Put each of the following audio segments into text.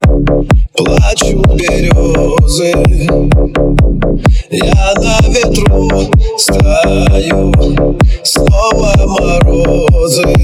Плачут березы, я на ветру стою. Снова морозы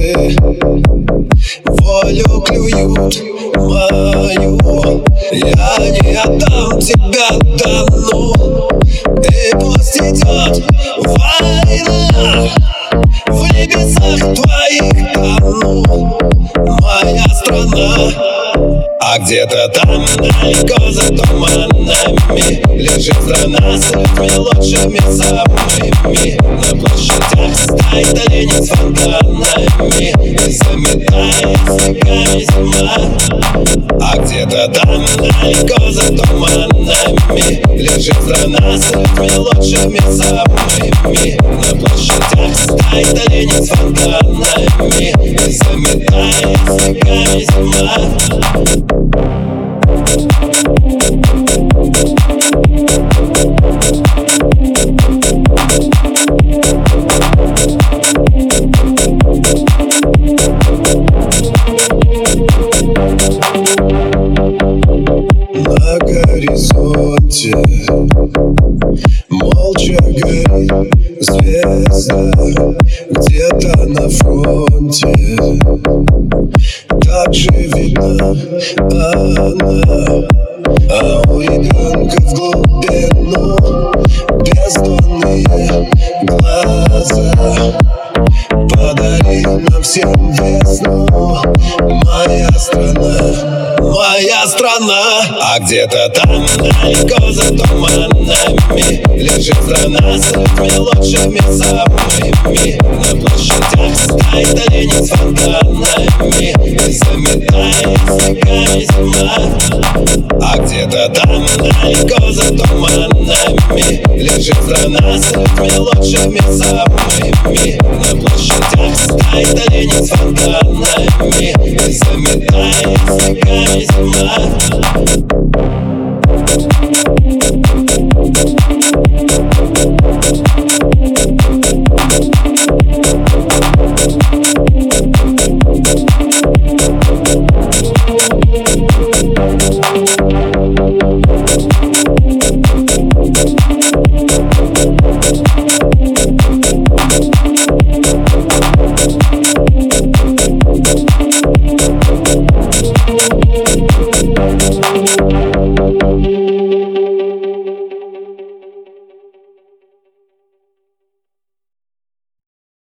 волю клюют мою. Я не отдам тебя давно, и пусть идет война. В небесах твоих тону, моя страна. А где-то там, далеко за туманами, лежит страна с людьми лучшими самыми. На площадях стоит олень с фонтанами и заметает снегами зима. А где-то там, далеко за туманами, лежит страна с людьми лучшими самыми. На площадях стоит олень с фонтанами и заметает снегами зима. На горизонте молча горит звезда. Где-то на фронте так же видна она. А у ребенка в глубину бездонные глаза. Подари нам всем весну, моя страна, моя страна. А где-то там, далеко за туманами, лежит страна с людьми лучшими самыми. На площадях стоит олень с фонтанами и заметает снегами зима. А где-то там, далеко за туманами, лежит страна с людьми лучшими самыми. На площадях стоит олень с фонтанами и заметает снегами